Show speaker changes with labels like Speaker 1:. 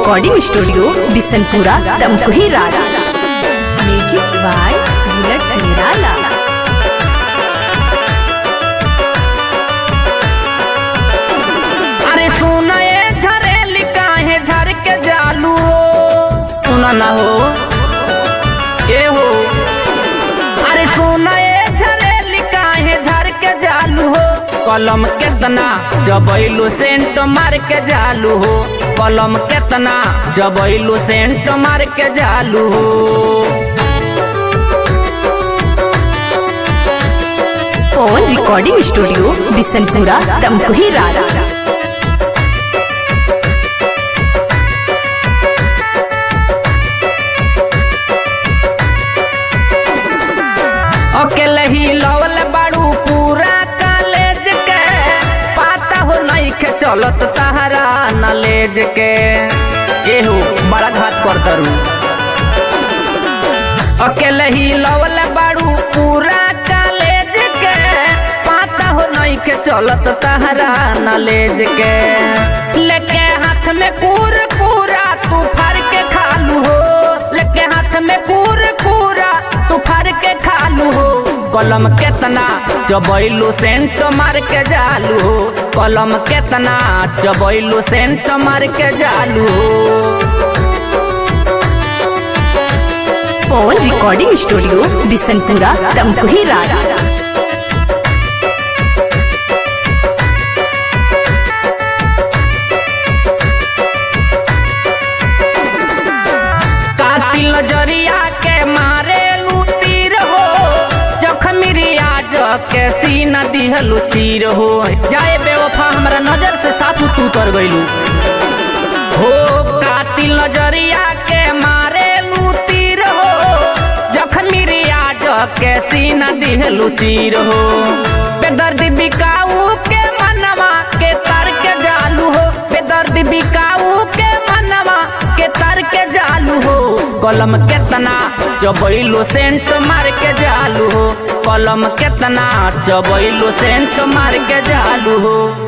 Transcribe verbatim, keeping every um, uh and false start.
Speaker 1: Recording studio Bishanpura Tamkuhi रारा। Music by bullet निराला।
Speaker 2: अरे सुना ये झरेली काहे झर के जालू सुना ना हो ये हो। अरे सुना ये झरेली काहे झर के जालू हो। कलम केतना जबैलू सेंट मार के जालू हो। कलम केतना जबैलू सेंट मार के जालू हो।
Speaker 1: Pawan recording studio Bishanpura Tamkuhi Rara.
Speaker 2: अकेले ही लवल बाड़ू पूरा कॉलेज के पाता हो नहीं के चलत तहरा नॉलेज के एहो बड़ा घात कर दरू। अकेले ही लवल बाड़ू पूरा कॉलेज के पाता हो नहीं के चलत तहरा नॉलेज के। लेके हाथ में कूर कूरा तू फाड़ के खालू हो। लेके हाथ में कूर कूरा तू फाड़ के खालू हो। कलम केतना चबैलू सेंट मार के जालू हो। कलम केतना चबैलू सेंट मार के जालू हो।
Speaker 1: Pawan recording studio Bishanpura Tamkuhi Rara.
Speaker 2: कातिल नजरिया के मारे लू तीर हो। जखमी रियाज के सीना दिहलू तीर हो। जाए बेवफा हमरा नजर से साफ तू उतर गइलू हो। कातिल नजरिया के मारे लू तीर हो। जखमी रियाज के सीना दिहलू तीर हो। बेदर्दी बिकाऊ के मनवा के तर के जालू हो। बेदर्दी बिकाऊ के मनवा के तर के जालू हो। कलम केतना चबैलू सेंट मार के जालू हो। कलम केतना चबैलू सेंट मार के जालू हो।